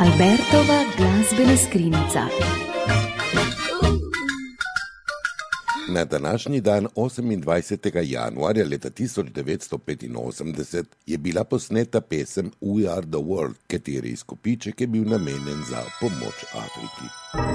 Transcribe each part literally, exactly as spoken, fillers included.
Albertova glazbena skrinjica. Na današnji dan, osemindvajsetega januarja leta tisoč devetsto petinosemdeset, je bila posneta pesem We Are The World, kateri izkupiček je bil namenjen za pomoč Afriki.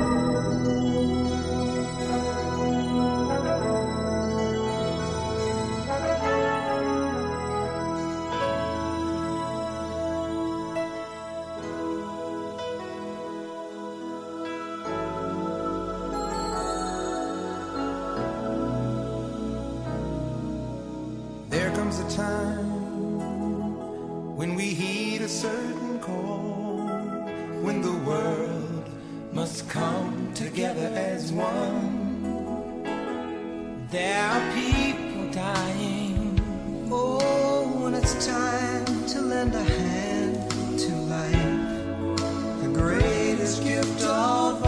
A time when we heed a certain call, when the world must come together as one. There are people dying. Oh, when it's time to lend a hand to life, the greatest gift of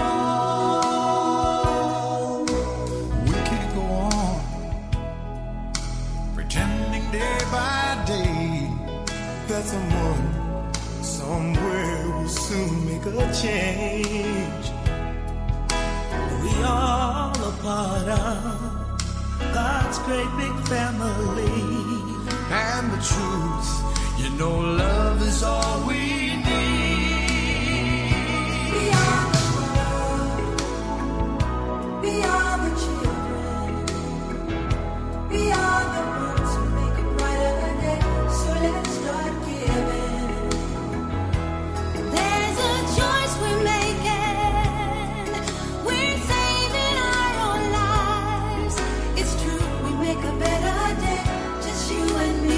all. We can't go on pretending day by day that someone somewhere will soon make a change. We all a part of God's great big family, and the truth, you know, love is all we need. We are the world, we are the children, we are the ones who make a brighter day, so let's start giving. There's a choice we're making, we're saving our own lives. It's true, we make a better day, just you and me.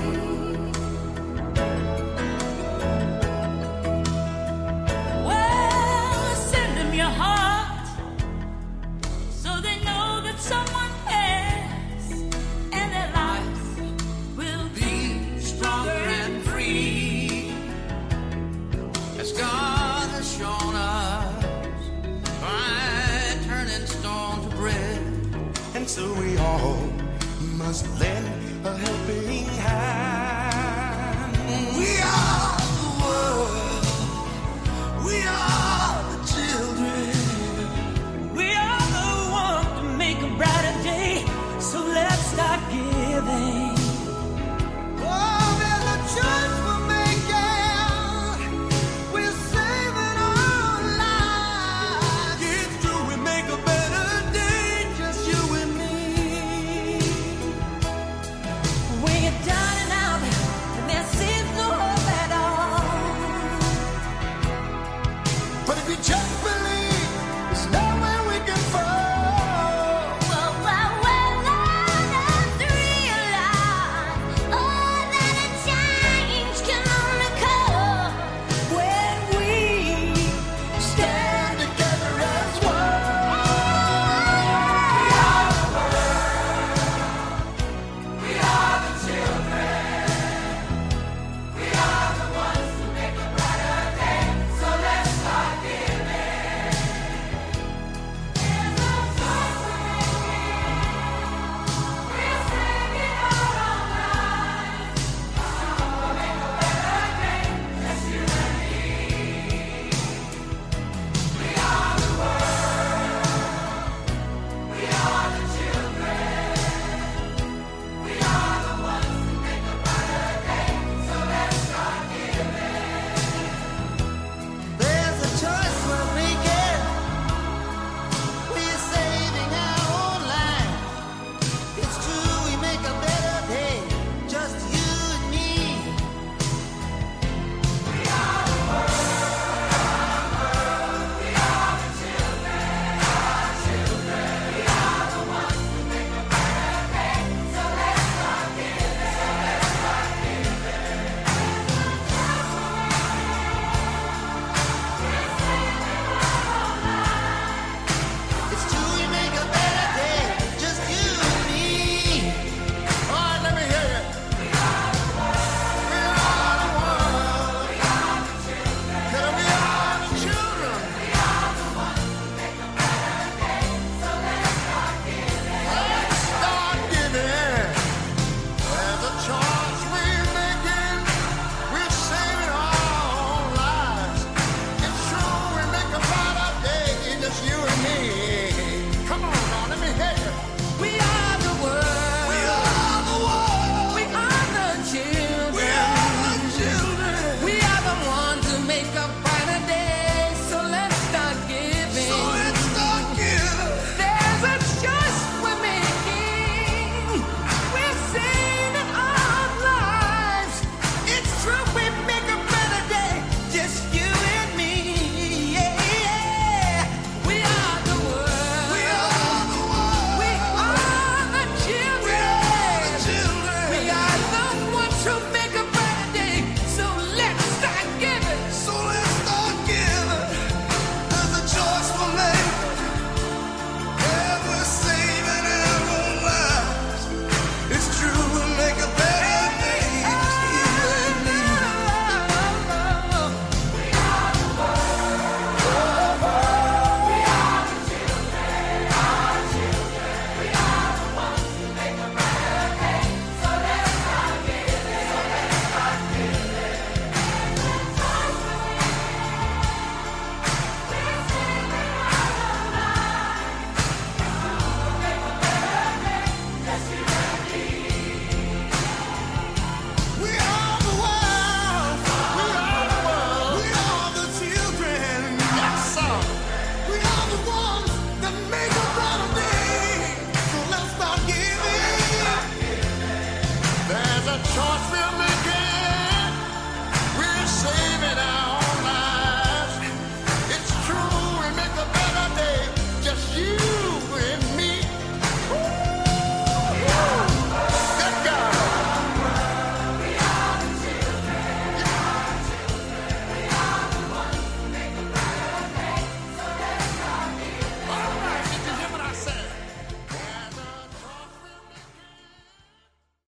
Well, send them your heart, so they know that someone cares, and their lives will be stronger and free, as God has shown us by turning stone to bread. And so we all must lend a helping hand. We are the world, we are